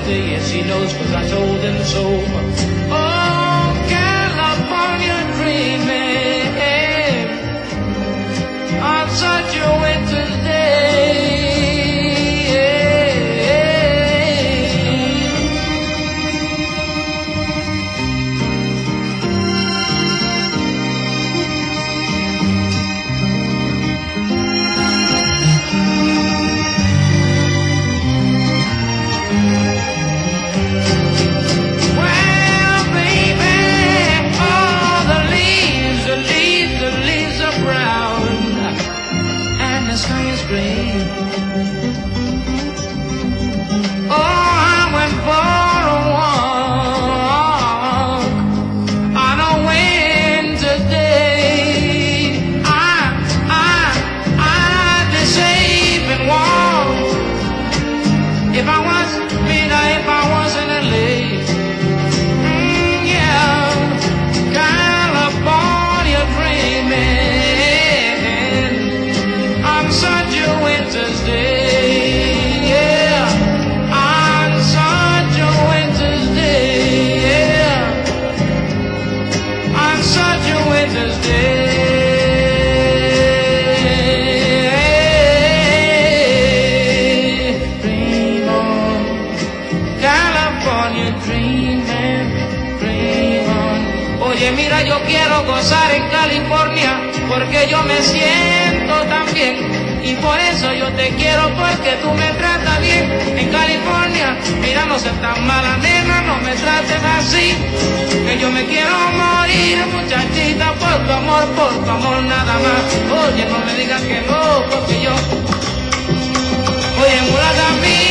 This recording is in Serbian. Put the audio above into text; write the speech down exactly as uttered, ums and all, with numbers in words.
day. Yes, he knows, cause I told him so. Oh, California dreaming on such a winter's day. Mira, yo quiero gozar en California porque yo me siento tan bien y por eso yo te quiero porque tú me tratas bien en California. Mira, no seas tan mala nena, no me trates así, que yo me quiero morir, muchachita, por tu amor, por tu amor nada más. Oye, no me digas que no, porque yo, oye, mulata mía.